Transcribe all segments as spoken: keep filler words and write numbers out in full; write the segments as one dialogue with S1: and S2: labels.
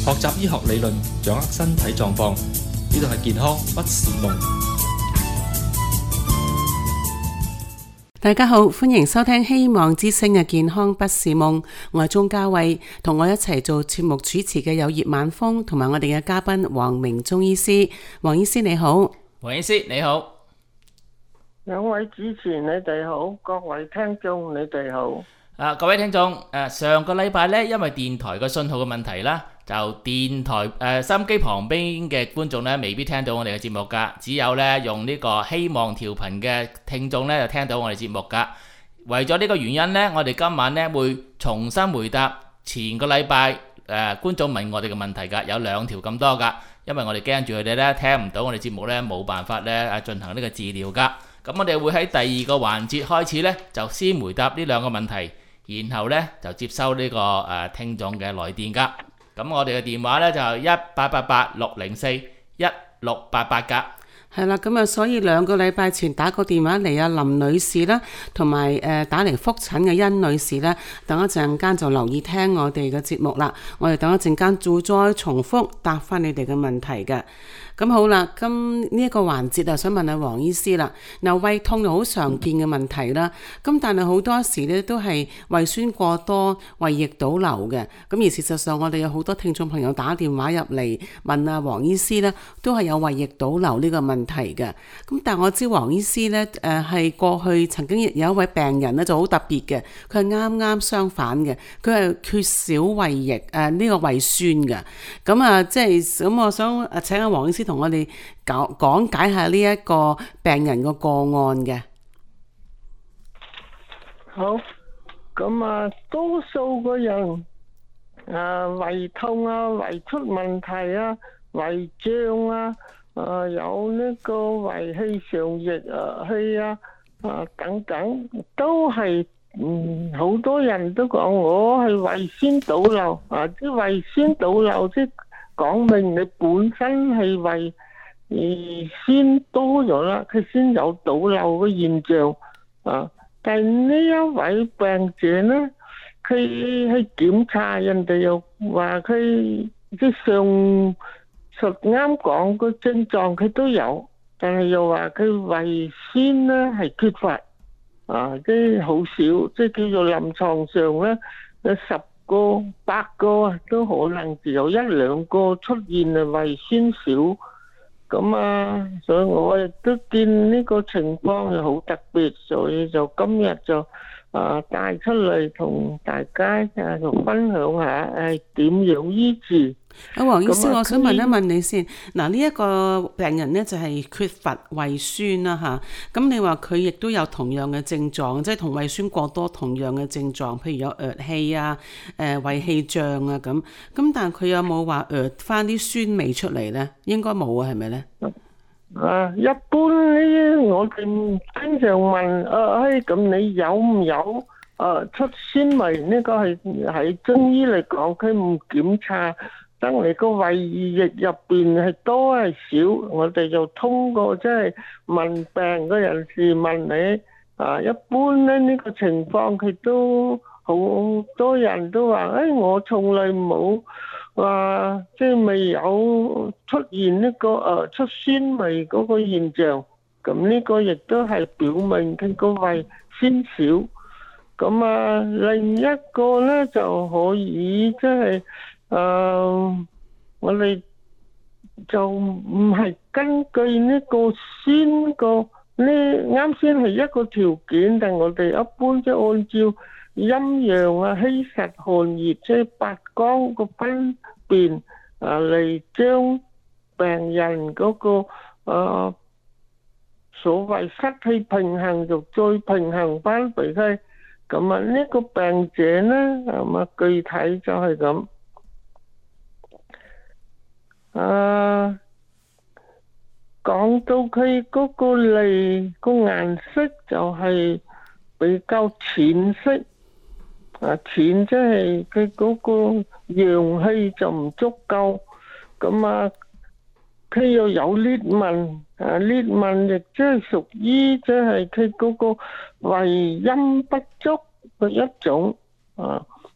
S1: 學習醫學理論，掌握身體狀況。呢度係健康不是夢。
S2: 大家好，歡迎收聽希望之聲嘅健康不是夢，我係鍾嘉慧，同我一齊做節目主持嘅有葉晚風同埋我哋嘅嘉賓黃明中醫師。黃醫師你好。
S3: 黃醫師你好。
S4: 兩位主持你哋好，各位聽眾你哋好。
S3: 啊，各位聽眾，誒，上個禮拜咧，因為電台嘅信號嘅問題啦，就電台誒收音機旁邊嘅觀眾咧，未必聽到我哋嘅節目噶，只有咧用呢個希望調頻嘅聽眾咧就聽到我哋節目噶。為咗呢個原因咧，我哋今晚咧會重新回答前個禮拜誒觀眾問我哋嘅問題噶，有兩條咁多噶，因為我哋驚住佢哋咧聽唔到我哋節目咧，冇辦法咧誒進行呢個治療噶。咁我哋會喺第二個環節開始咧，就先回答呢兩個問題。然後咧就接收呢個誒聽眾嘅來電噶，咁我哋嘅電話咧就係一八八八六零四一六八八噶。
S2: 係啦，咁啊，所以兩個禮拜前打個電話嚟阿林女士啦，同埋誒打嚟覆診嘅殷女士咧，等一陣間就留意聽我哋嘅節目啦。我哋等一陣間再再重複答翻你哋嘅問題嘅。咁好啦，今呢一個環節啊，想問下黃醫師啦。嗱，胃痛就好常見嘅問題啦。咁但係好多時咧都係胃酸過多、胃液倒流嘅。咁而事實上，我哋有好多聽眾朋友打電話入嚟問啊黃醫師咧，都係有胃液倒流呢個問題嘅。咁但係我知黃醫師咧誒係過去曾經有一位病人咧就好特別嘅，佢係啱啱相反嘅，佢係缺少胃液誒呢、呃這個胃酸嘅。咁啊即係咁，我想誒請阿黃醫師同我哋講講解下呢一個病人個個案嘅。
S4: 好，咁啊，多數個人啊胃痛啊、胃出問題啊、胃脹啊、啊有呢個胃氣上逆啊氣啊啊等等，都係嗯好多人都講我係胃酸倒流啊，啲胃酸倒流即講明你本身係胃而酸多咗啦，佢先有倒流嘅現象啊。但係呢一位病者呢，佢去檢查，人哋又話佢即上述啱講個症狀佢都有，但係又話佢胃酸呢係缺乏啊，即係好少，即係叫做臨床上呢有十個八個都可能只有一兩個出現啊胃酸少，咁啊，所以我亦都見呢個情況係好特別，所以就今日就啊帶出嚟同大家啊就分享下誒點樣醫治。
S2: 阿黃醫師，我想問一問你先。嗱，呢一個病人呢，就係缺乏胃酸啦吓，咁你話佢亦都有同樣嘅症狀，即係同胃酸過多同樣嘅症狀，譬如有噯氣啊、誒胃氣脹啊咁。咁但係佢有冇話噯翻啲酸味出嚟呢？應該冇啊，係咪呢？
S4: 啊，一般呢，我哋經常問啊，誒咁你有唔有誒出酸味？呢個係喺中醫嚟講，佢唔檢查。當你個胃液入邊係多係少，我哋就通過即係問病嘅人士問你啊，一般咧呢個情況佢都好多人都話，誒我從來冇話即係未有出現呢個誒出酸味嗰個現象，咁呢個亦都係表明佢個胃酸少。咁啊，另一個咧就可以即係。誒、呃，我哋就唔係根據呢個酸個呢，啱先係一個條件，但我哋一般即係按照陰陽啊、氣實寒熱，即係八綱個分辨啊嚟將病人嗰、那個誒、呃、所謂失氣平衡就再平衡翻俾佢。咁啊，呢個病者咧，咁啊具體就係咁。啊，講到佢嗰個脷個顏色就係比較淺色，啊淺即係佢嗰個陽氣就唔足夠，咁啊佢又有裂紋，啊裂紋亦即係屬於即係佢嗰個胃陰不足嘅一種，啊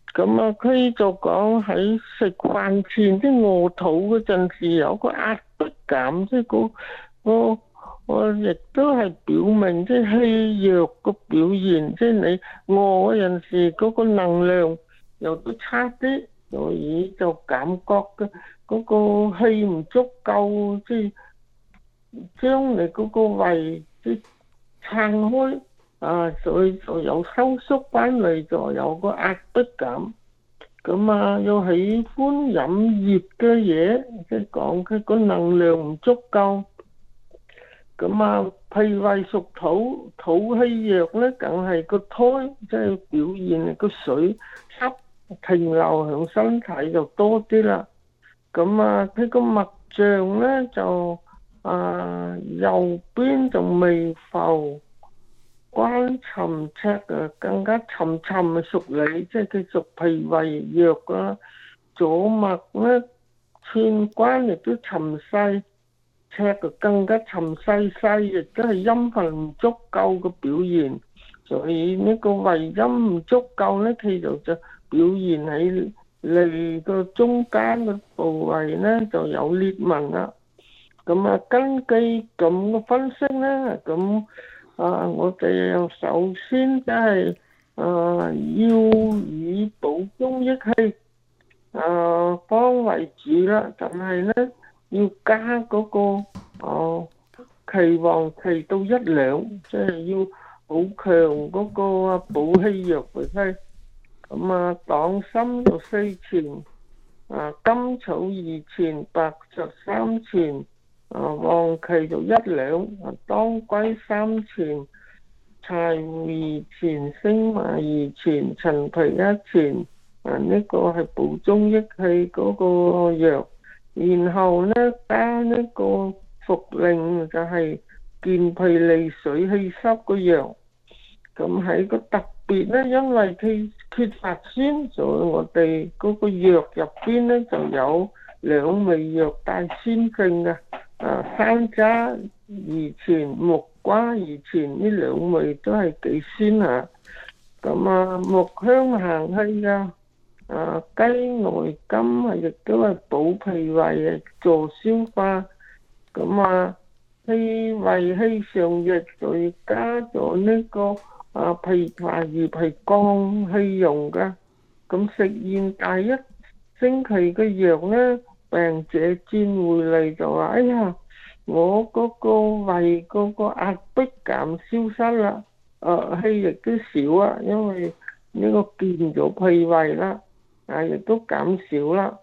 S4: 咁啊，佢就講喺食飯前即係餓肚嗰陣時有個壓迫感，即係個個我亦都係表明即係氣弱個表現，即係你餓嗰陣時嗰個能量又都差啲，所以就感覺嘅嗰個氣唔足夠，即係將你嗰個胃即係撐開。啊，所以就有收縮翻嚟，就有個壓迫感。咁啊，又喜歡飲熱嘅嘢，即係講佢個能量唔足夠。咁啊，脾胃屬土，土氣弱咧，梗係個胎即係表現個水濕停留喺身體就多啲啦。咁啊，佢個脈象咧就啊右邊就微浮。關沉赤啊，更加沉沉嘅屬你，即係佢屬脾胃弱啦。左脈咧，寸關亦都沉細，赤啊更加沉細細，亦都係陰分唔足夠嘅表現。所以呢個胃陰唔足夠咧，佢就就表現喺脷個中間嘅部位咧就有裂紋啦。咁啊，根據咁嘅分析咧，咁。啊！我哋首先就係啊，要以補中益氣啊方為主啦，但係咧要加嗰個哦期黃期到一兩，即係要好強嗰個啊補氣藥嚟批。咁啊，黨參就四錢，啊甘草二錢，白朮三錢。啊，黃芪就一兩，啊當歸三錢，柴胡二錢，星麻二錢，陳皮一錢，啊呢個係補中益氣嗰個藥。然後咧加呢個茯苓就係健脾利水祛濕個藥。咁喺個特別咧，因為佢缺乏酸，所以我哋嗰個藥入邊咧就有兩味藥帶酸性嘅。啊，山楂二錢，木瓜二錢，呢兩味都係幾酸下。咁啊，木香行氣啊，啊雞內金啊，亦都係補脾胃嘅，助消化。咁啊，氣胃氣上逆，再加咗呢個啊枇杷葉係降氣用噶。咁食完第一星期嘅藥咧，病者轉回嚟就話：哎呀，我嗰個胃嗰個壓迫感消失啦，誒氣亦都少啊，因為呢個健咗脾胃啦，啊亦都減少啦。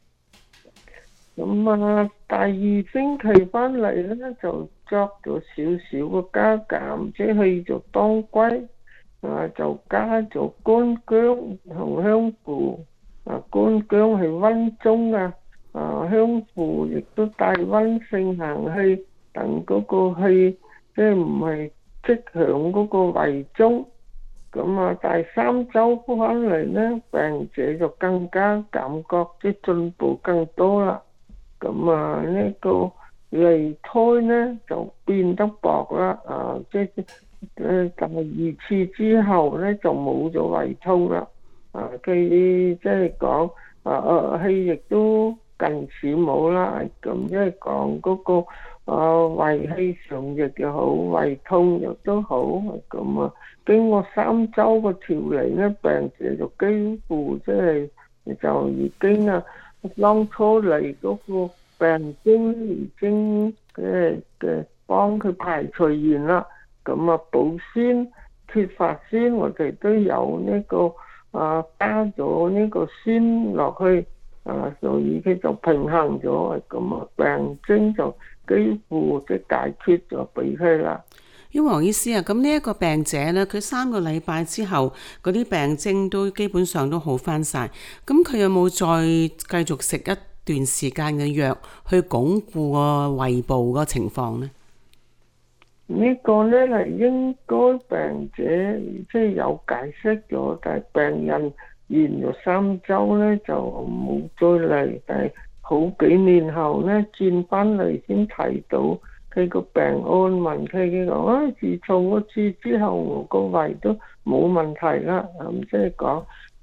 S4: 咁啊，第二星期翻嚟咧就作咗少少個加減，即係去咗當歸，啊就加咗乾薑同香附，啊乾薑係溫中啊。啊，香附亦都帶溫性行氣，等嗰個氣即係唔係積響嗰個胃中。咁啊，第三周翻嚟咧，病者就更加感覺即係進步更多啦。咁啊，呢個脷苔咧就變得薄啦。啊，即係誒第二次之後咧就冇咗胃痛啦。啊，佢即係講啊啊氣亦都近似冇啦，咁即係講嗰個啊胃氣上逆又好，胃痛又都好，咁啊經過三周嘅調理咧，病者就幾乎即係就已經啊當初嚟嗰個病徵已經嘅嘅幫佢排除完啦。咁啊補酸缺乏酸，我哋都有呢個啊加咗呢個酸落去。啊，所以佢就平衡咗，咁啊病徵就幾乎即係解決咗俾佢啦。
S2: 因為黃醫師啊，咁呢一個病者咧，佢三個禮拜之後嗰啲病徵都基本上都好翻晒，咁佢有冇再繼續食一段時間嘅藥去鞏固個胃部個情況呢？
S4: 呢個咧係應該病者即係有解釋咗，但係病人完咗三週咧就冇再嚟，但係好幾年後咧轉翻嚟先睇到佢個病安問佢，佢講啊，自從嗰次之後我個胃都冇問題啦。咁即係講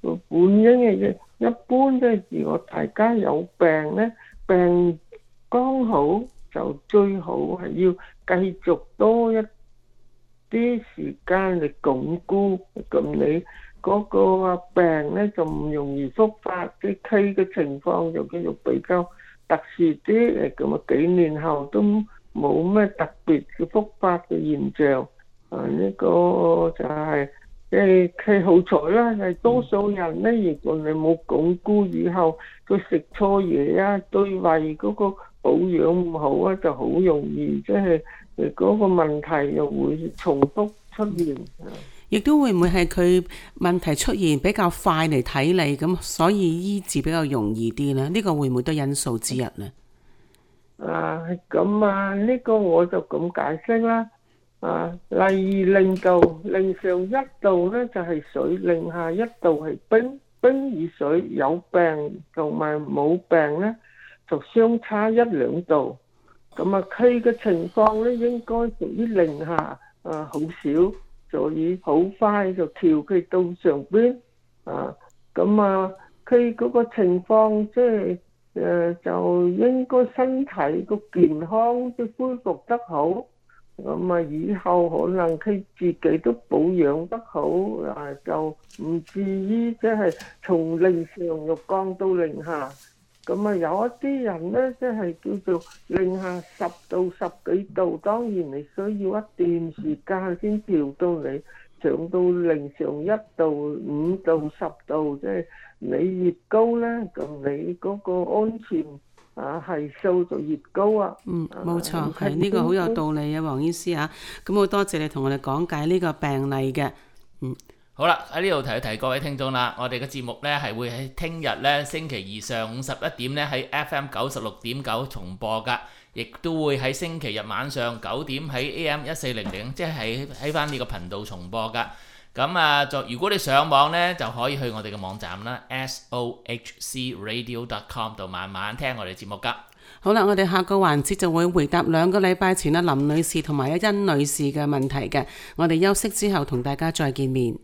S4: 個本應嘅啫。一般即係如果大家有病咧，病剛好就最好係要繼續多一啲時間嚟鞏固，咁你嗰個病咧就唔容易復發，啲咳嘅情況就叫做比較特殊啲，誒咁啊幾年後都冇咩特別嘅復發嘅現象。啊，呢個就係即係佢好彩啦，係多數人咧，如果你冇鞏固以後，佢食錯嘢啊，對胃嗰個保養唔好啊，就好容易即係誒嗰個問題又會重複出現。
S2: 亦都會唔會係佢問題出現比較快嚟睇你，咁所以醫治比較容易啲呢？呢個會唔會都因素之一呢？
S4: 啊，咁啊，呢個我就咁解釋啦。啊，例如零度，零上一度咧就係水，零下一度係冰。冰與水有病同埋冇病咧，就相差一兩度。咁啊，佢嘅情況咧應該屬於零下，啊好少，所以好快就調佢到上邊。啊，咁啊，佢嗰個情況即係誒，就應該身體個健康都恢復得好。咁啊，以後可能佢自己都保養得好，啊就唔至於即係從零上又降到零下。咁啊，有一啲人咧，即係叫做零下十度、十幾度，當然你需要一段時間先調到你上到零上一度、五度、十度，即係你越高咧，咁你嗰個安全啊係數就越高啊。
S2: 嗯，冇錯，係呢個好有道理啊，黃醫師啊。咁好多謝你同我哋講解呢個病例嘅。嗯，
S3: 好啦，喺呢度提一提各位聽眾啦，我哋嘅節目呢係會喺聽日呢星期二上午十一點呢喺 F M 九十六點九重播噶，亦都會喺星期日晚上九點喺 A M 一四零零，即係喺翻呢個頻道重播噶。咁啊，就如果你上網呢，就可以去我哋嘅網站啦 s o h c radio dot com 度慢慢聽我哋節目噶。
S2: 好啦，我哋下個環節就會回答兩個禮拜前啊林女士同埋阿甄女士嘅問題嘅。我哋休息之後同大家再見面。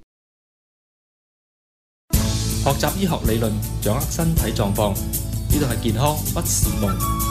S1: 學習醫學理論，掌握身體狀況，呢度係健康不是夢。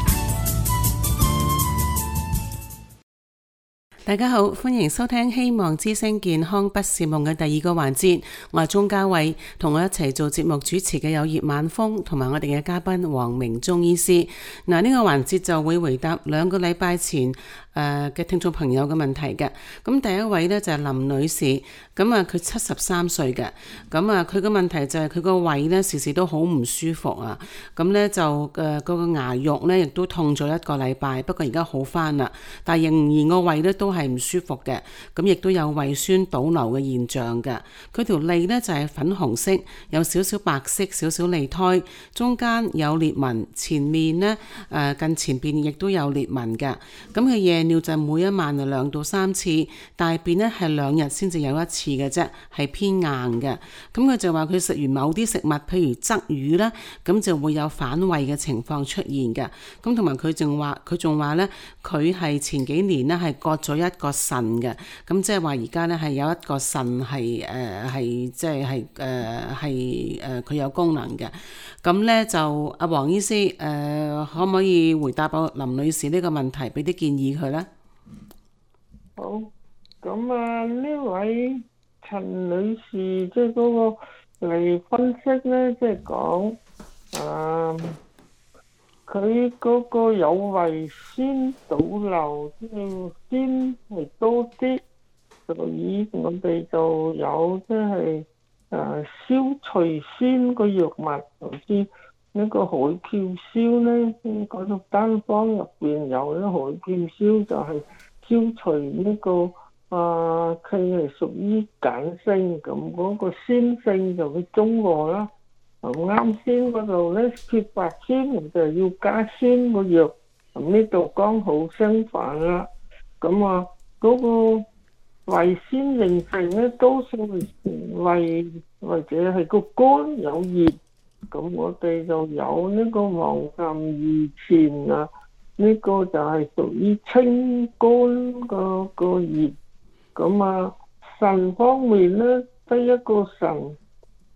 S2: 大家好，歡迎收聽希望之聲健康不是夢嘅第二個環節。我係鍾嘉慧，同我一齊做節目主持嘅有葉晚風同埋我哋嘅嘉賓黃明中醫師。嗱，呢個環節就會回答兩個禮拜前誒嘅聽眾朋友嘅問題嘅。咁第一位呢，就係林女士，咁啊佢七十三歲嘅，咁啊佢嘅問題就係佢個胃呢時時都好唔舒服啊，咁呢，就誒嗰個牙肉呢亦都痛咗一個禮拜，不過而家好翻啦，但係仍然個胃呢都係唔舒服嘅，咁亦都有胃酸倒流嘅現象嘅。佢條脷呢就係粉紅色，有少少白色，少少脷苔，中間有裂紋，前面呢誒近前邊亦都有裂紋嘅。咁佢夜尿就每一晚就兩到三次，大便呢係兩日先至有一次嘅啫，係偏硬嘅。咁佢就話佢食完某啲食物，譬如鯽魚啦，咁就會有反胃嘅情況出現嘅。咁同埋佢仲話佢仲話呢，佢係前幾年呢係割咗一個腎嘅，咁即係話而家呢係有一個腎係誒係即係係誒係誒佢有功能嘅。咁呢就阿黃醫師誒、呃、可唔可以回答到林女士呢個問題，俾啲建議佢呢？
S4: 好，咁啊呢位陳女士即係嗰個嚟分析咧，即係講啊，佢嗰個有胃酸倒流，即係酸係多啲，所以我哋就有即係啊消除酸個藥物，好似呢個海嘯燒咧，即嗰個單方入邊有咧海嘯燒就係消除呢個。啊，佢係屬於鹼性，咁嗰個酸性就會中和啦。咁啱先嗰度咧缺乏酸，我就要加酸個藥。咁呢度剛好相反啦。咁啊，嗰個胃酸形成咧，多數胃或者係個肝有熱。咁我哋就有呢個黃芩二錢啊，呢、呢個就係屬於清肝個個熱。咁啊，腎方面咧，得一個腎，咁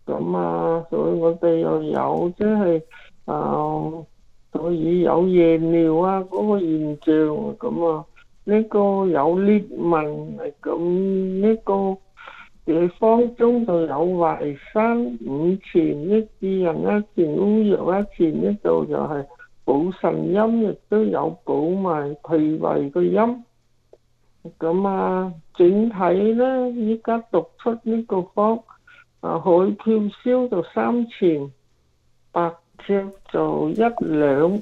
S4: 咁啊，所以我哋又有即係啊，所以有夜尿啊嗰個現象咁啊，呢個有裂紋，咁呢個地方中就有淮山五錢，益智仁一錢，烏藥一錢，呢度就係補腎陰，亦都有補埋脾胃嘅陰。咁啊，整體咧，依家讀出呢個方啊，海票燒就三錢，白芍就一兩，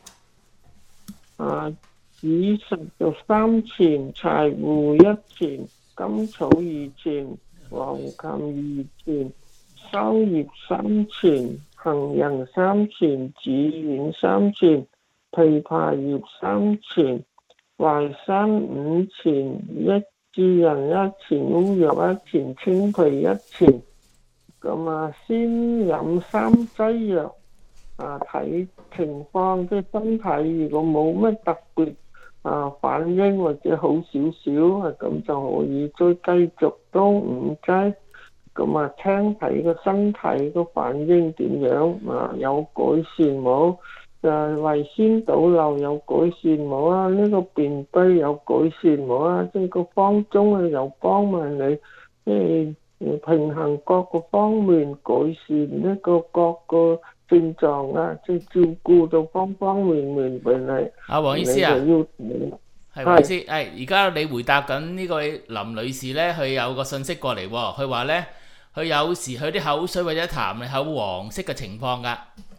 S4: 啊，紫實就三錢，柴胡一錢，甘草二錢，黃芩二錢，收葉三錢，杏仁三錢，紫苑三錢，枇杷葉三錢，淮山五錢，益智仁一錢，烏藥一錢，青皮一錢。咁啊，先飲三劑藥，啊睇情況，即係身體如果冇咩特別啊反應或者好少少啊，咁就可以再繼續多五劑。咁啊，聽睇個身體個反應點樣啊，有改善冇？就係胃酸倒流有改善冇啊？呢個便秘有改善冇啊？即係個方中啊，又幫埋你，即係平衡各個方面，改善呢個各個症狀啊，即係照顧到方方面面俾你。
S3: 阿黃醫師啊，係黃醫師，誒而家你回答緊呢個林女士咧，佢有個信息過嚟喎，佢話咧佢有時佢啲口水或者痰係有黃色嘅情況㗎。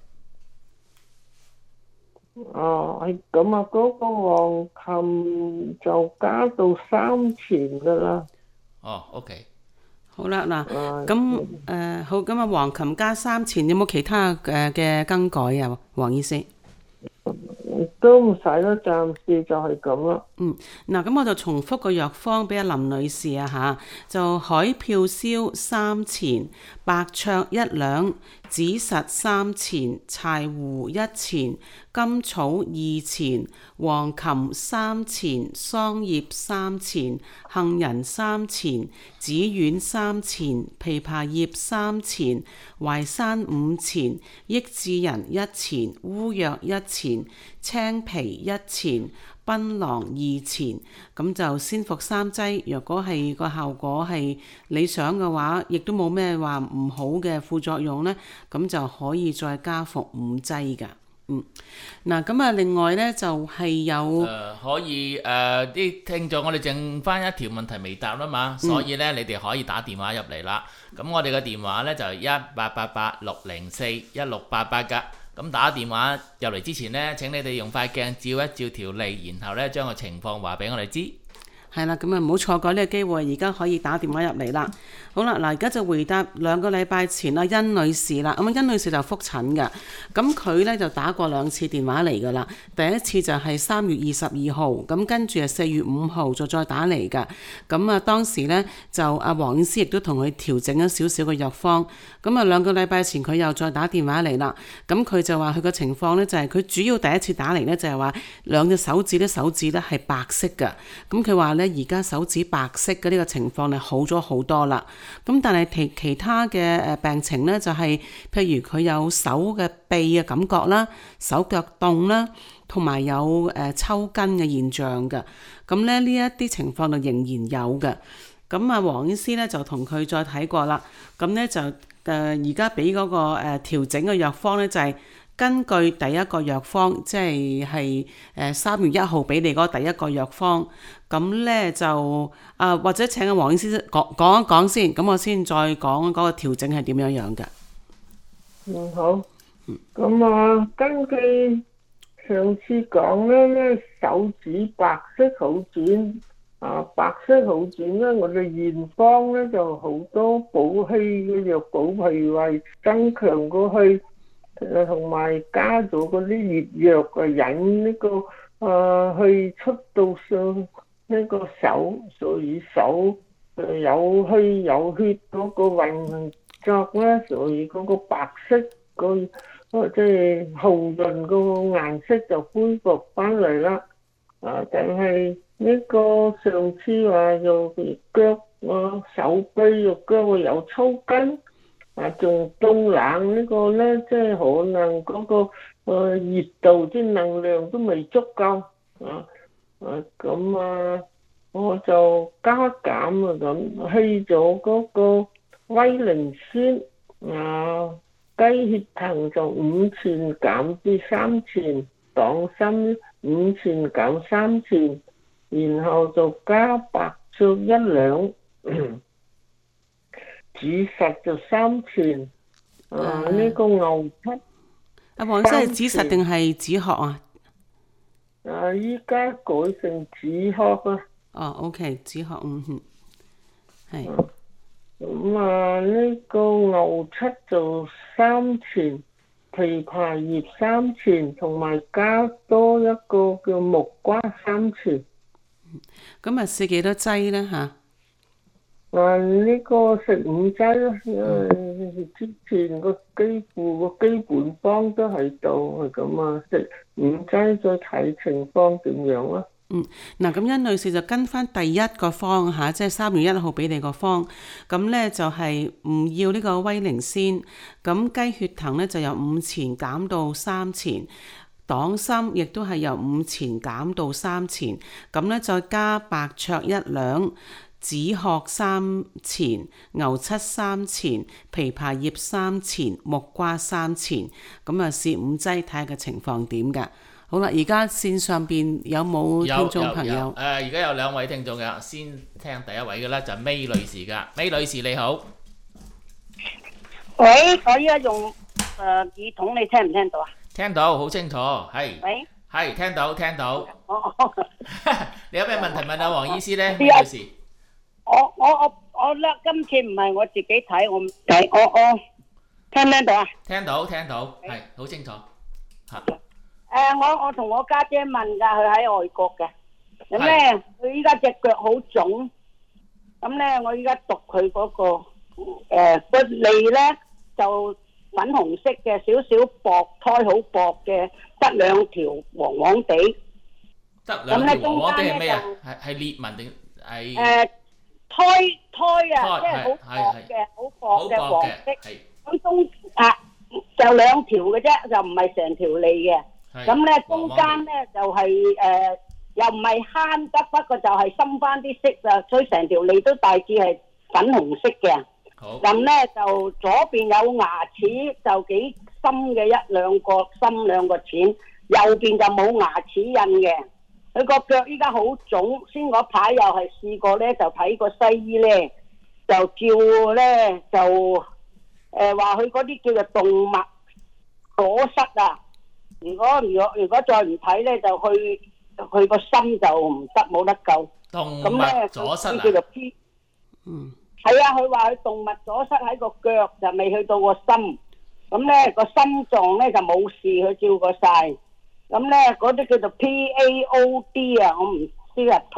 S4: 哦，係咁啊，嗰個黃芩就加到三錢噶啦。
S3: 哦 ，OK。
S2: 好啦，嗱，咁誒好，咁啊黃芩加三錢，有冇其他誒嘅更改啊，黃醫師？
S4: 都唔使啦，暫時就係咁啦。
S2: 嗯，嗱，咁我就重複個藥方俾阿林女士啊嚇，就海票燒三錢，白芍一兩，紫實三錢，柴胡一錢，甘草二錢，黃芩三錢，桑葉三錢，杏仁三錢，紫苑三錢，枇杷葉三錢，淮山五錢，益智仁一錢，烏藥一錢，青皮一錢，檳榔二錢，咁就先服三劑。若果係個效果係理想嘅話，亦都冇咩話唔好嘅副作用呢，咁就可以再加服五劑㗎。嗯，嗱，咁啊，另外呢，就係、是、有誒、
S3: 呃、可以誒啲、呃、聽眾，我哋剩翻一條問題未答啦嘛，所以呢，你哋可以打電話入嚟啦。咁我哋嘅電話呢，就係一八八八六零四一六八八㗎。咁打電話入嚟之前呢，請你哋用塊鏡照一照條脷，然後呢將個情況話俾我哋知。
S2: 係啦，咁啊唔好錯過呢個機會，而家可以打電話入嚟啦。好啦，嗱，而家就回答兩個禮拜前阿甄女士啦。咁啊，甄女士就覆診嘅，咁佢咧就打過兩次電話嚟噶啦。第一次就係三月二十二號，咁跟住係四月五號就再打嚟噶。咁啊，當時咧就阿黃醫師亦都同佢調整咗少少嘅藥方。咁啊，兩個禮拜前佢又再打電話嚟啦。咁佢就話佢個情況咧就係佢主要第一次打嚟咧就係話兩隻手指咧手指咧係白色嘅。咁佢話咧。而家手指白色嘅呢個情況咧好咗好多啦，咁但係其其他嘅誒病情呢，就係、是、譬如佢有手嘅臂嘅感覺啦，手腳凍啦，同埋有誒、呃、抽筋嘅現象嘅，咁咧呢一啲情況就仍然有嘅。咁啊黃醫師咧就同佢再睇過啦，咁咧就誒而家俾嗰個誒、呃、調整嘅藥方咧就係、是。根據第一個藥方，即係係誒三月一號俾你嗰第一個藥方，咁咧就啊、呃、或者請阿黃醫師講講一講先，咁我先再講嗰個調整係點樣樣嘅。
S4: 嗯，好。咁啊，根據上次講咧咧，手指白色好轉啊，白色好轉咧，我哋驗方咧就好多補氣嘅藥，補脾胃，增強個氣。誒同埋加咗嗰啲熱藥啊，引呢、這個誒氣、呃、出到上呢個手，所以手誒有氣有血嗰個運作咧，所以嗰個白色個即係紅潤個顏色就恢復翻嚟啦。啊，但係呢個上次話又腳啊手臂又腳啊有抽筋。 啊，仲凍冷呢個咧，即係可能嗰個誒熱度啲能量都未足夠啊啊咁啊，我就加減啊咁，去咗嗰個威靈仙啊，雞血藤就五錢減至三錢，黨參五錢減三錢，然後就加白芍一兩。紫實就三錢，啊呢、這個牛七。
S2: 阿黃醫生係紫實定係紫殼啊？
S4: 啊，依家改成紫殼啊。
S2: 哦 ，OK， 紫殼，嗯哼，係。
S4: 咁啊，呢、這個牛七就三錢，枇杷葉三錢，同埋加多一個叫木瓜三錢。
S2: 咁啊，試幾多劑咧嚇？
S4: 啊！呢個食五劑啦，因為之前個基輔個基本方都喺度，係咁啊，食五劑再睇情況點樣啦。
S2: 嗯，嗱，咁甄女士就跟翻第一個方嚇，即係三月一號俾你個方，咁咧就係唔要呢個威靈仙，咁雞血藤咧就由五錢減到三錢。黨參亦都係由五錢減到三錢，咁咧再加白芍一兩。紫殼三錢，牛七三錢，枇杷葉三錢，木瓜三錢，咁啊試五劑睇下個情況點㗎。好啦，而家線上邊有冇聽眾朋友？
S3: 誒，而家有兩位聽眾嘅，先聽第一位嘅啦，就係 May 女士㗎。May 女士你好，
S5: 喂，我依家用誒耳筒，你聽唔聽到啊？
S3: 聽到，好清楚，係。
S5: 喂，
S3: 係聽到聽到。
S5: 哦，
S3: 你有咩問題問阿黃醫師咧？May 女士。
S5: 我我我我咧，今次唔係我自己睇，我唔睇，我我聽唔聽到啊？
S3: 聽到聽到，係好清楚。嚇！
S5: 誒，我我同我家姐問㗎，佢喺外國嘅，咁咧佢依家隻腳好腫，咁咧我依家讀佢嗰個誒個脷咧就粉紅色嘅，少少薄胎好薄嘅，得兩條黃黃地。
S3: 得兩條黃黃地係咩啊？係係裂紋定係？
S5: 誒。胎胎啊，即係好薄嘅，好薄嘅黃色。咁中啊就兩條嘅啫，就唔係成條脷嘅。咁咧中間咧就係誒又唔係慳得，不過就係深翻啲色啊，所以成條脷都大致係粉紅色嘅。咁咧就左邊有牙齒就幾深嘅一兩個深兩個淺，右邊就冇牙齒印嘅。佢個腳依家好腫，先嗰排又係試過咧，就睇個西醫咧，就叫咧就誒話佢嗰啲叫做動脈阻塞啊！如果如果如果再唔睇咧，就去去個心就唔得，冇得救。
S3: 動脈阻塞啊！
S5: 叫做 P， 嗯，係啊，佢話佢動脈阻塞喺個腳，就未去到個心。咁咧個心臟咧就冇事，佢照過晒。咁咧嗰啲叫做 P A O D 啊，我唔知啊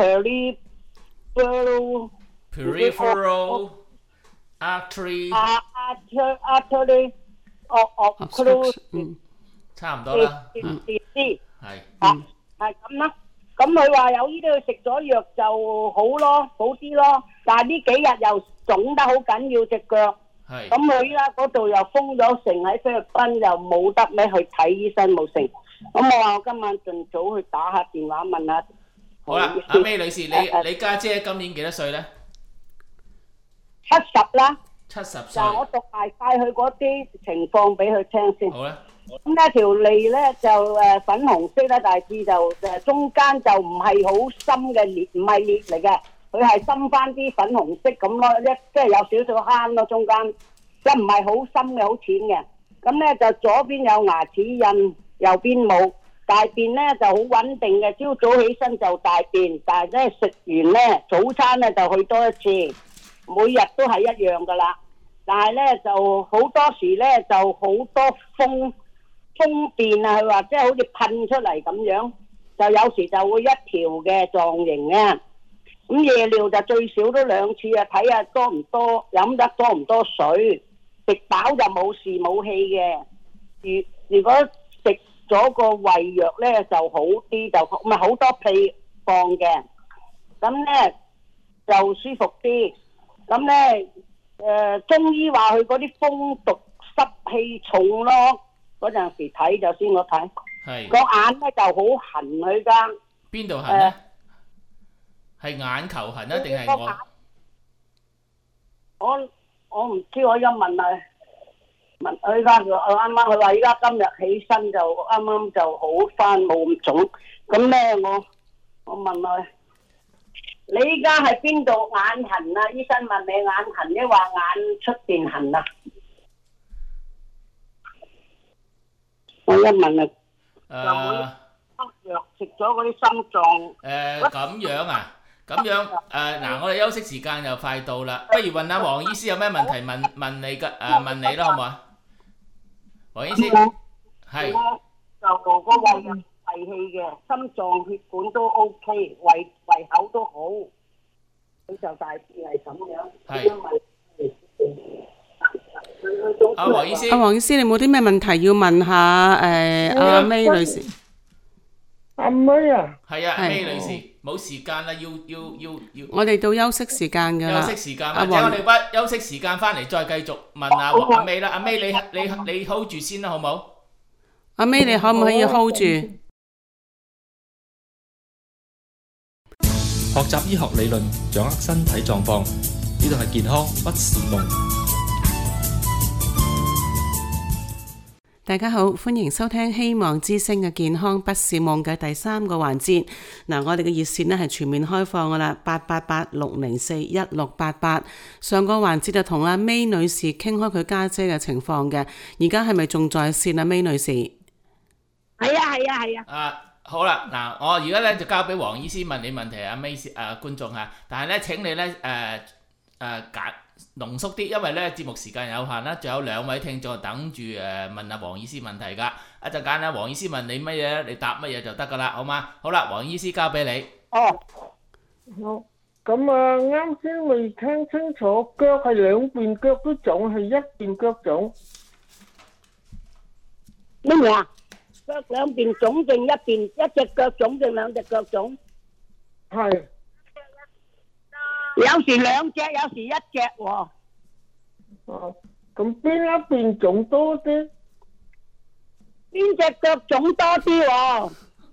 S5: peripheral
S3: peripheral artery
S5: 啊啊 artery 哦哦 close
S3: 差唔多啦，
S5: 嗯，係
S3: 啊
S5: 係咁啦。咁佢話有呢啲佢食咗藥就好咯，好啲咯。但係呢幾日又腫得好緊要隻腳，咁佢依家嗰度又封咗城，喺菲律賓又冇得咩去睇醫生冇成。咁我話我今晚盡早去打下電話問下。
S3: 好啦，阿 May 女士，你你家姐今年幾多歲咧？
S5: 七十啦。
S3: 七十歲。
S5: 嗱，我讀埋晒佢嗰啲情況俾佢聽先。
S3: 好啦。
S5: 咁咧條脷咧就誒粉紅色啦，大致就誒中間就唔係好深嘅裂，唔係裂嚟嘅，佢係深翻啲粉紅色咁咯，一即係有少少坑咯中間，即係唔係好深嘅，好淺嘅。咁咧就左邊有牙齒印。右邊冇，大便咧就好穩定嘅，朝早起身就大便，但係咧食完咧早餐咧就去多一次，每日都係一樣噶啦。但係咧就好多時咧就好多風風便啊，佢話即係好似噴出嚟咁樣，就有時就會一條嘅狀形啊。咁夜尿就最少都兩次啊，睇下多唔多，飲得多唔多水，食飽就冇事冇氣嘅。如如果食咗個胃藥咧就好啲，就唔係好多屁放嘅，咁咧就舒服啲。咁咧誒中醫話佢嗰啲風毒濕氣重咯，嗰陣時睇就先我睇，
S3: 係
S5: 個眼咧就好痕佢噶。
S3: 邊度痕咧？係眼球痕啊，定係我？
S5: 我我唔知，我一問佢，問佢家佢啱啱佢話依家今日起身就啱啱就好翻，冇咁腫。咁咧我我問佢，你依家係邊度眼痕啊？醫生問你眼痕，你話眼出邊痕啊？我一問啊，
S3: 誒
S5: 就藥食咗嗰啲心臟。
S3: 誒咁樣啊？咁樣誒嗱，我哋休息時間又快到啦，不如問下黃醫師有咩問題問問你嘅誒問你啦，好唔好啊？黃醫師係
S5: 就個個胃有胃氣嘅，心臟血管都 OK， 胃胃口都好，佢就大致係咁樣。
S3: 係。阿黃醫師，
S2: 阿黃醫師，你冇啲咩問題要問下誒阿 May 女士？
S4: 阿妹啊，
S3: 係啊，May女士，冇時間啦，要要要要。
S2: 我哋到休息時間㗎啦。
S3: 休息時間，或者我哋不休息時間翻嚟再繼續問阿阿 May 啦。阿 May 你你你 hold 住先啦，好唔好？
S2: 阿 May 你可唔可以 hold 住？
S1: 學習醫學理論，掌握身體狀況，呢度係健康不是夢。
S2: 大家好，歡迎收聽希望之聲嘅健康不是夢嘅第三個環節。嗱，我哋嘅熱線呢係全面開放噶啦，八八八六零四一六八八。上個環節就同阿 May 女士傾開佢家姐嘅情況嘅，而家係咪仲在線啊 May 女士？
S5: 係啊係啊係啊。
S3: 啊好啦，嗱我而家咧就交俾黃醫師問你問題，阿 May 誒觀眾嚇，但係咧請你咧誒誒簡濃縮啲，因為咧節目時間有限啦，仲有兩位聽眾等住誒問阿黃醫師問題㗎。一陣間咧，黃醫師問你乜嘢，你答乜嘢就得㗎啦，好嗎？好啦，黃醫師交俾你。
S4: 哦，好。咁啊，啱先未聽清楚，腳係兩邊腳都腫，係一邊腳腫。
S5: 咩嘢啊？腳兩邊腫定一邊一隻腳腫定兩隻腳腫？
S4: 係。
S5: 有時兩隻，有時一隻喎。
S4: 哦，咁邊一邊腫多啲？
S5: 邊隻腳腫多啲喎？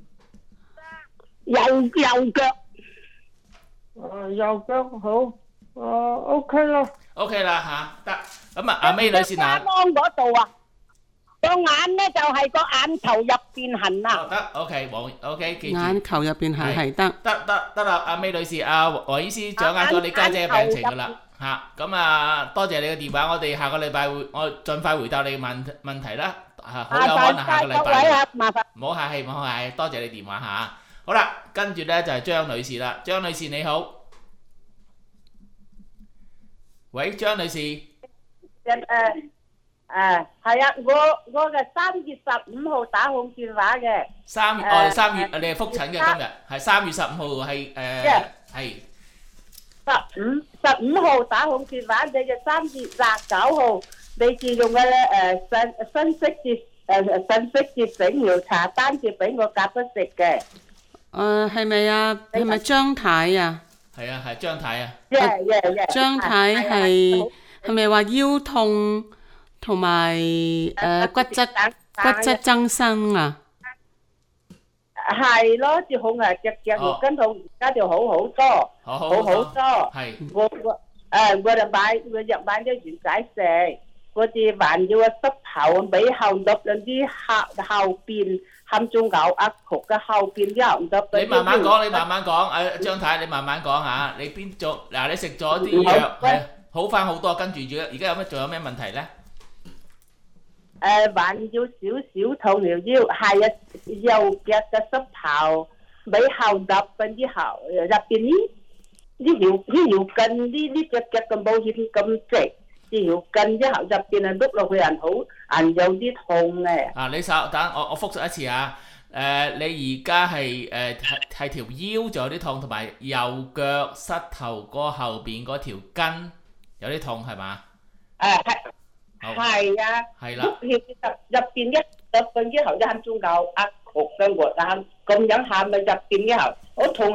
S5: 右右腳。
S4: 啊，右腳好。啊 ，OK 啦。
S3: OK 啦嚇，得。咁啊，阿 May 女士嗱。
S5: 啱嗰度啊，個眼咧就係個眼球入邊痕啊。
S3: 得 OK，黃 OK 記住。
S2: 眼球入邊係係得。
S3: 得得得啦，阿 May 女士，阿黃醫師掌握咗你家姐嘅病情㗎啦嚇。咁啊，多謝你嘅電話，我哋下個禮拜會我盡快回答你問問題啦。嚇，好有可能下個禮拜。
S5: 麻煩。
S3: 唔好客氣，唔好客氣，多謝你電話嚇。好啦，跟住咧就係張女士啦。張女士你好。喂，張女士。誒
S5: 誒係啊，我我嘅三月十五號打好電話嘅。
S3: 三月哦，三月你係覆診嘅今日，係三月十五號係誒係。
S5: 十五十五號打好電話，你嘅三月廿九號，你自用嘅誒信信息節誒信息節整條茶單接俾我夾得食嘅。
S2: 誒係咪啊？係咪張太啊？
S3: 係啊，係張太啊。
S5: yeah yeah yeah。
S2: 張太係係咪話腰痛同埋誒骨質骨質增生啊？
S5: 係咯，就好啊，隻腳毛筋痛，而家就好好多，
S3: 好
S5: 好好多。
S3: 係。
S5: 我我誒，我就買我入買咗丸仔食，我哋還要個膝頭尾後粒嗰啲後後邊冚中咬壓曲嘅後邊啲後粒。
S3: 你慢慢講，你慢慢講，誒張太，你慢慢講嚇，你邊做嗱？你食咗啲藥係好翻好多，跟住而家而家有咩仲有咩問題咧？
S5: 誒，還要少少痛條腰，係啊，右腳嘅膝頭尾後粒嗰啲後入邊呢呢條呢條筋呢呢隻腳咁保險咁直，呢條筋之後入邊啊碌落去人好人有啲痛嘅。
S3: 啊，你稍等，我我複述一次啊。誒，你而家係誒係係條腰仲有啲痛，同埋右腳膝頭嗰後邊嗰條筋有啲痛係嘛？
S5: 誒係。係啊，
S3: 係啦，
S5: 入入邊一入邊之後一喊中教壓曲嘅喎，但咁樣喊咪入邊之後，好痛啊！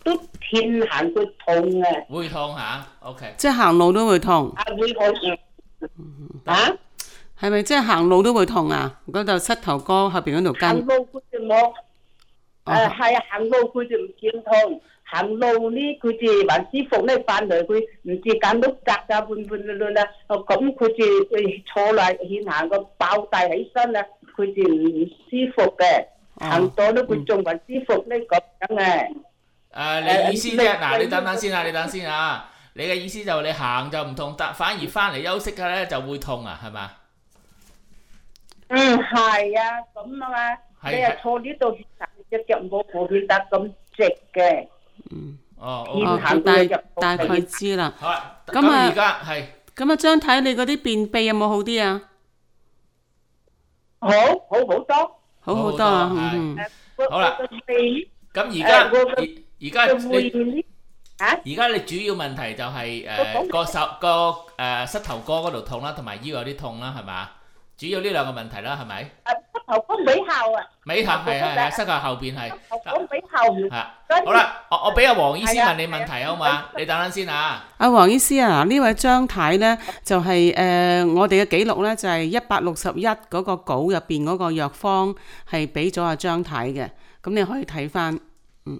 S5: 都天行會痛啊，
S3: 會痛嚇，OK。
S2: 即係行路都會痛。
S5: 啊會痛啊？
S2: 係咪即係行路都會痛啊？嗰度膝頭哥後邊嗰條筋。
S5: 行路佢就冇，誒係啊，行路佢就唔見痛，行路呢佢就還舒服咧，翻嚟佢唔知揀到窄啊，半半亂啦，咁佢就佢坐嚟顯行個爆大起身啊，佢就唔舒服嘅，行到咧佢仲還舒服咧咁樣嘅。
S3: 誒，你意思啫？嗱，你等等先啊，你等先啊。你嘅意思就你行就唔痛，但反而翻嚟休息嘅咧就會痛啊，係嘛？
S5: 嗯，係啊，咁啊嘛，你係坐呢度行，隻腳冇冇顯得咁直嘅。
S2: 嗯。
S3: 哦，
S2: 哦，大大概知啦。
S3: 好啦，
S2: 咁啊，
S3: 而家係。
S2: 咁啊，張太你嗰啲便秘有冇好啲啊？
S5: 好，好好多。
S2: 好好多啊！
S3: 嗯。好啦。
S5: 咁
S3: 而家而而家
S5: 你啊？
S3: 而家你主要問題就係誒個手個誒膝頭哥嗰度痛啦，同埋腰有啲痛啦，係嘛？主要呢兩個問題啦，係咪？
S5: 誒，膝頭哥尾後啊。
S3: 尾頭係係係，膝頭後邊係。
S5: 膝頭哥尾後。
S3: 係。好啦，我我俾阿黃醫師問你問題好嘛？你等陣先啊。
S2: 阿黃醫師啊，呢位張太咧就係誒我哋嘅記錄咧就係一百六十一嗰個稿入邊嗰個藥方係俾咗阿張太嘅，咁你可以睇翻。嗯。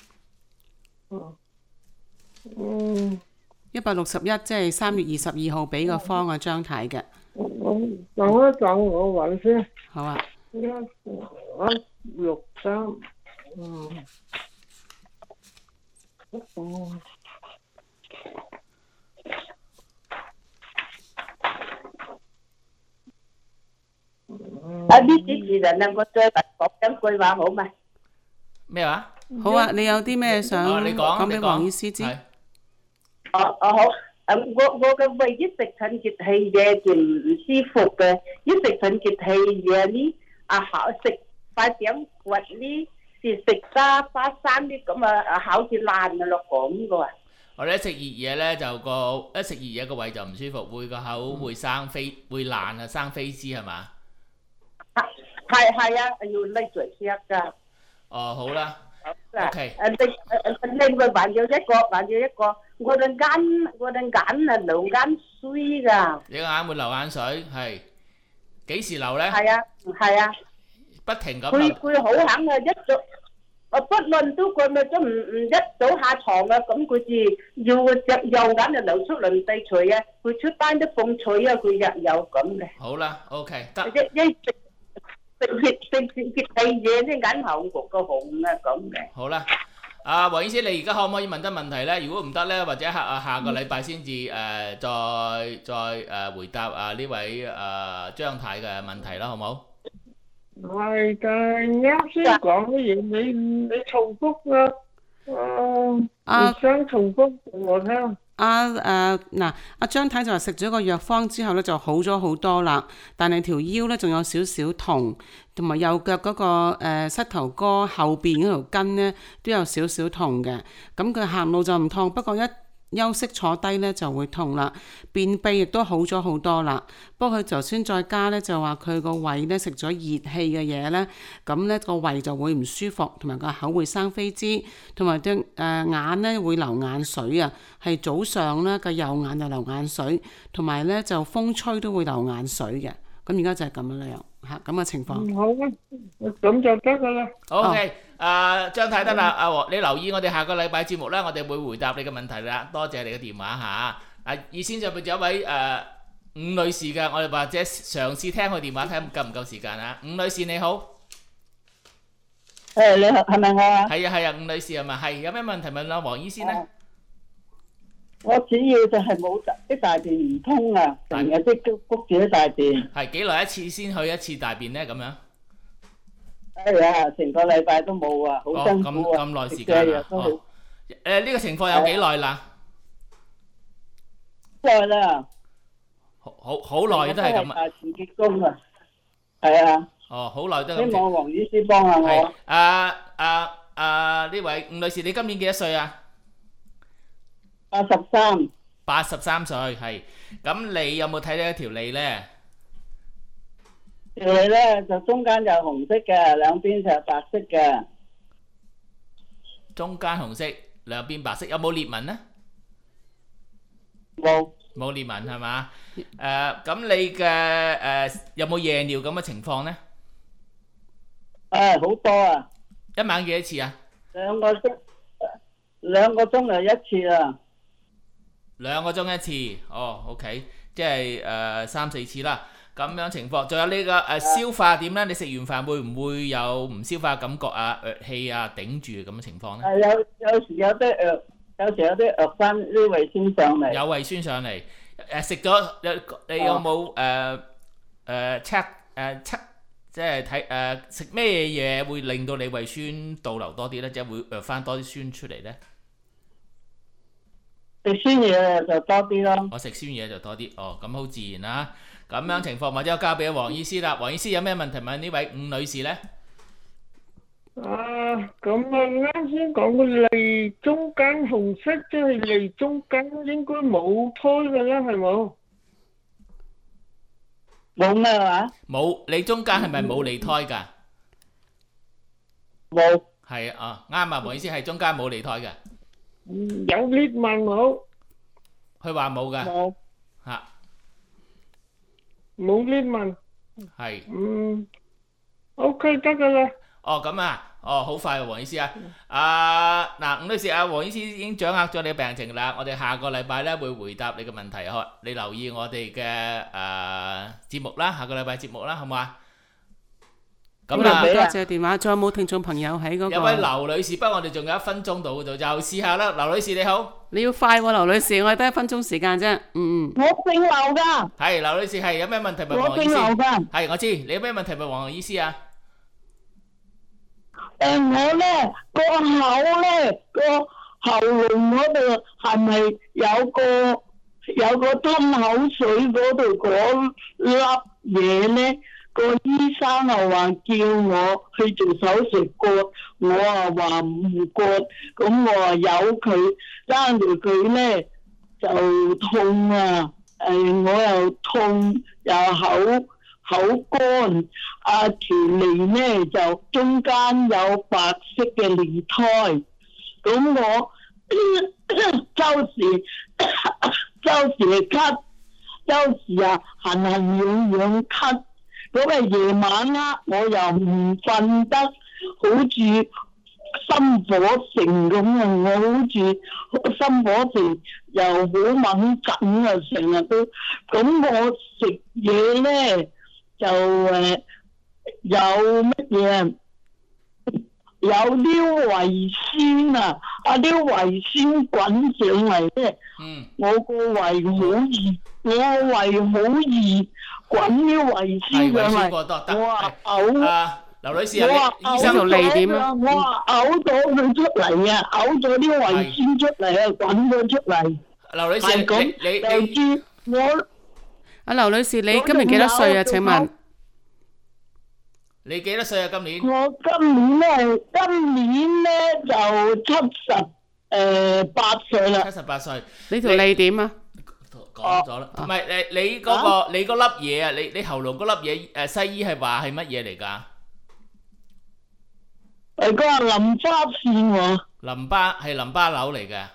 S4: 嗯。
S2: 一百六十一即係三月二十二號俾個方阿張太嘅。
S4: 我等一等，我揾先。
S2: 好啊。
S4: 一、六、三，嗯，哦。
S5: 啊！呢啲事人啊，我再講一句話好嘛？
S3: 咩話？
S2: 好啊！你有啲咩想講俾黃醫師知？
S5: 哦哦好。誒，我我嘅胃一直趁熱氣嘢就唔舒服嘅，一直趁熱氣嘢呢，啊考食快點核呢，是食沙花生啲咁啊啊考住爛啊落咁嘅喎。
S3: 我哋一食熱嘢咧，就個一食熱嘢個胃就唔舒服，會個口會生飛會爛啊，生飛滋係嘛？
S5: 係係啊，要拎住食㗎。
S3: 哦，好啦。OK。
S5: 誒另另外還有一個，還有一個。我隻眼，我隻眼啊流眼水噶。
S3: 你個眼會流眼水，係幾時流咧？
S5: 係啊，係啊，
S3: 不停咁
S5: 佢
S3: 流。
S5: 佢好肯啊！一早，我不論都佢咪都唔唔一早下床啊！咁佢就要隻右眼就流出輪地除啊！佢出單啲風吹啊！佢日有咁嘅。
S3: 好啦 ，OK 得。
S5: 一一食食熱食食熱氣嘢啲眼紅焗個紅啊咁嘅。
S3: 好啦。啊，黃醫師，你而家可唔可以問得問題咧？如果唔得咧，或者下下個禮拜先至誒再再誒回答啊呢位誒張太嘅問題啦，好冇？
S4: 係嘅，啱先講嘅嘢，你你重複啊？誒，你想重複我聽。
S2: 阿誒嗱，阿張太就話食咗個藥方之後咧就好咗好多啦，但係條腰咧仲有少少痛，同埋右腳嗰、那個、呃、膝頭哥後邊嗰條筋咧都有少少痛嘅。咁佢行路就唔痛，不過一休息坐低咧就會痛啦。便秘亦都好咗好多啦。不過佢頭先再加咧就話佢個胃咧食咗熱氣嘅嘢咧，咁咧個胃就會唔舒服，同埋個口會生飛滋，同埋對誒眼咧會流眼水啊。係早上咧個右眼就流眼水，同埋咧就風吹都會流眼水嘅。咁而家就係咁樣樣嚇咁嘅情況。
S4: 好啊，咁就得噶啦。
S3: OK，誒張太得啦，阿黃你留意我哋下個禮拜節目咧，我哋會回答你嘅問題啦。多謝你嘅電話嚇。啊，熱線上邊仲有一位誒伍女士嘅，我哋或者嘗試聽佢電話睇下夠唔夠時間啊。伍女士你好。
S5: 誒，你好，係咪我啊？
S3: 係啊係啊，伍女士係咪？係有咩問題問阿黃醫師咧？
S5: 我主要就係冇啲大便唔通啊，成日都谷谷住啲大便。係
S3: 幾耐一次先去一次大便咧？咁樣？
S5: 哎呀，成個禮拜都冇啊，好辛苦啊！
S3: 咁咁耐時間啊！哦，誒呢個情況有幾耐啦？
S5: 耐啦，
S3: 好好好耐都係咁啊！
S5: 自己工啊，係啊。
S3: 哦，好耐都咁。
S5: 希望黃醫師幫下我。
S3: 係啊啊啊！呢位伍女士，你今年幾多歲啊？
S5: 八十三，
S3: 八十三歲係，咁你有冇睇到一條脷咧？
S5: 條脷咧就中間就紅色嘅，兩邊就係白色嘅。
S3: 中間紅色， 兩邊白色，有冇裂紋呢？
S5: 冇
S3: 冇裂紋係嘛？誒咁你嘅誒有冇夜尿咁嘅情況呢？
S5: 誒好多啊！
S3: 一晚幾多次啊？
S5: 兩個鐘兩個鐘就一次啊！
S3: 兩個鐘一次，哦，OK，即係誒三四次啦。咁樣情況，仲有呢個誒消化點咧？你食完飯會唔會有唔消化感覺啊、噁氣啊、頂住咁嘅情況咧？
S5: 係有有時有啲誒，有時有啲誒翻啲胃酸上嚟。
S3: 有胃酸上嚟，誒食咗有你有冇誒誒 check 誒 check 即係睇誒食咩嘢會令到你胃酸倒流多啲咧？即係會誒翻多啲酸出嚟咧？
S5: 食酸嘢就多啲咯。
S3: 我食酸嘢就多啲，哦，咁好自然啦。咁樣情況，或者我交俾黃醫師啦。黃醫師有咩問題問呢位伍女士呢？
S4: 啊，咁啊，啱先講個脷中間紅色，即係脷中間應該冇胎㗎啦，係冇？
S5: 冇咩話？
S3: 冇，你中間係咪冇離胎㗎？
S5: 冇。
S3: 係啊，啱啊，黃醫師係中間冇離胎嘅。
S4: 有裂紋冇？
S3: 佢話冇㗎。
S5: 冇。
S3: 嚇。
S4: 冇裂紋。
S3: 係。
S4: 嗯。OK 得㗎啦。
S3: 哦，咁啊，哦，好快喎，黃醫師啊。啊，嗱，伍女士啊，黃醫師已經掌握咗你嘅病情啦。我哋下個禮拜咧會回答你嘅問題，呵，你留意我哋嘅誒節目啦，下個禮拜節目啦，好唔好啊？咁啊，
S2: 多謝電話，仲有冇聽眾朋友喺嗰個？
S3: 有位劉女士，不過我哋仲有一分鐘到就就試下啦。劉女士你好，
S2: 你要快喎，劉女士，我哋得一分鐘時間啫。嗯嗯。
S5: 我姓劉㗎。
S3: 係劉女士，係有咩問題問黃醫師？
S5: 我姓劉㗎。
S3: 係我知，你有咩問題問黃醫師啊？
S5: 誒我咧個口咧個喉嚨嗰度係咪有個有個吞口水嗰度嗰粒嘢咧？個醫生又話叫我去做手術割，我啊話唔割，咁我話由佢，爭住佢咧就痛啊！誒我又痛又口口乾，啊條脷咧就中間有白色嘅裂胎，咁我周時周時咳，周時啊痕痕癢癢咳。嗰個夜晚黑我又唔瞓得，好似心火盛咁啊！我好似心火盛又好敏感啊，成日都咁我食嘢咧就誒有乜嘢有啲胃酸啊，啊啲胃酸滾上嚟咧，
S3: 嗯，
S5: 我個胃好熱，我個胃好熱。滾啲胃酸上嚟，我話嘔。
S3: 啊，劉女士啊，
S5: 你醫生條脷點啊？我話嘔咗佢出嚟啊，嘔咗啲胃酸出嚟啊，滾咗出嚟。
S3: 劉女士，你你
S5: 你我
S2: 阿劉女士，你今年幾多歲啊？請問
S3: 你幾多歲啊？今年
S5: 我今年咧，今年咧就七十誒八歲啦。
S3: 七十八歲。
S2: 你條脷點啊？
S3: 講咗啦，唔係誒，你嗰個你嗰粒嘢啊，你你喉嚨嗰粒嘢誒，西醫係話係乜嘢嚟㗎？
S5: 誒，佢話淋巴腺喎。
S3: 淋巴係淋巴瘤嚟嘅。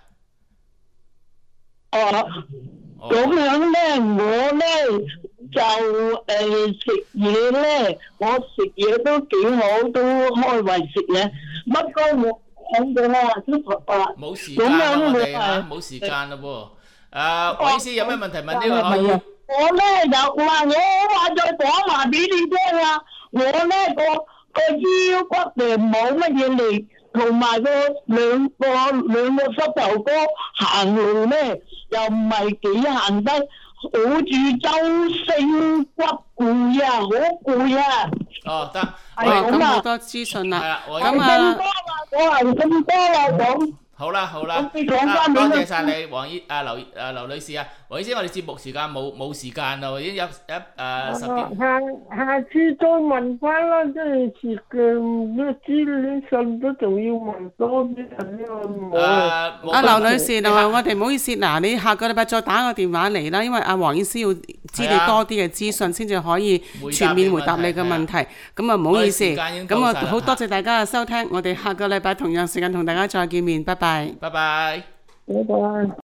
S5: 哦，咁樣咧，我咧就誒食嘢咧，我食嘢都幾好，都開胃食嘢，乜都冇講到啦，七十八。
S3: 冇時間啦，我哋嚇冇時間啦喎。誒，黃醫師有咩問題問呢個可以？
S5: 我咧就話我話再講埋俾你聽啊！我咧個個腰骨誒冇乜嘢力，同埋個兩個兩個膝頭哥行路咧又唔係幾行得，好似周星骨攰啊，好攰啊！
S3: 哦，得，
S2: 係咁好多資訊啦。
S3: 咁
S2: 啊，
S5: 我係咁多啦講。
S3: 好啦好啦，啊多謝晒你黃醫啊劉啊劉女士啊，黃醫師，我哋節目時間冇冇時間啦，已經有一誒十點。
S4: 下下次再問翻啦，即係時嘅咩資料信都仲要問多啲人呢個。
S2: 阿劉女士，嗱我哋唔好意思，嗱你下個禮拜再打個電話嚟啦，因為阿黃醫師要知你多啲嘅資訊，先至可以全面回答你嘅問題。咁啊唔好意思，咁啊好多謝大家嘅收聽，我哋下個禮拜同樣時間同大家再見面，拜拜。
S3: 拜拜。
S4: 拜拜。